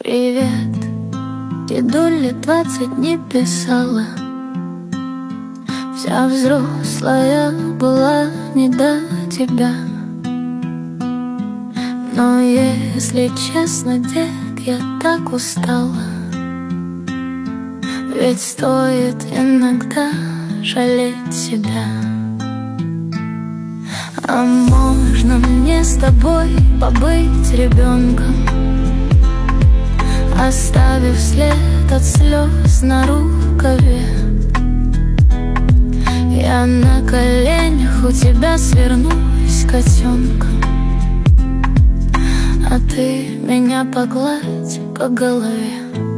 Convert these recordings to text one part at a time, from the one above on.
Привет, дедуле 20 не писала. Вся взрослая была не до тебя. Но если честно, дед, я так устала. Ведь стоит иногда жалеть себя. А можно мне с тобой побыть ребенком, оставив след от слез на рукаве? Я на коленях у тебя свернусь котенком, а ты меня погладь по голове.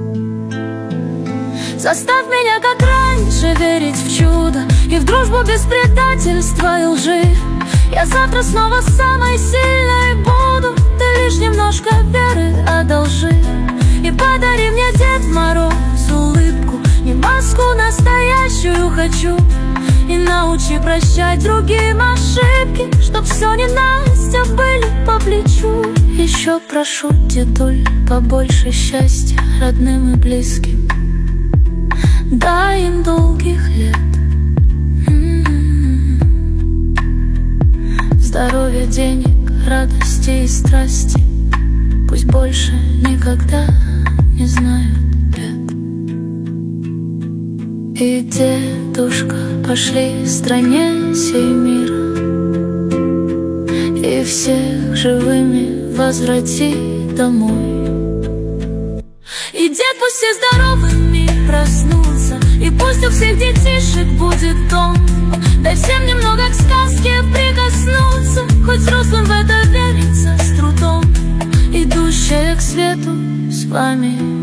Заставь меня, как раньше, верить в чудо и в дружбу без предательства и лжи. Я завтра снова самой сильной буду. Ты лишь немножко веры одолжи. И подари мне, Дед Мороз, улыбку. Не маску настоящую хочу. И научи прощать другим ошибки, чтоб все ненастья были по плечу. Еще прошу, дедуль, побольше счастья родным и близким. Дай им долгих лет, здоровья, денег, радости и страсти. Пусть больше никогда не знают бед. И, дедушка, пошли стране сей мира, и всех живыми возврати домой. И, дед, пусть все здоровыми проснутся, и пусть у всех детишек будет дом. Дай всем немного к сказке прикоснуться, хоть взрослым в это верится с трудом. Идущая к свету с вами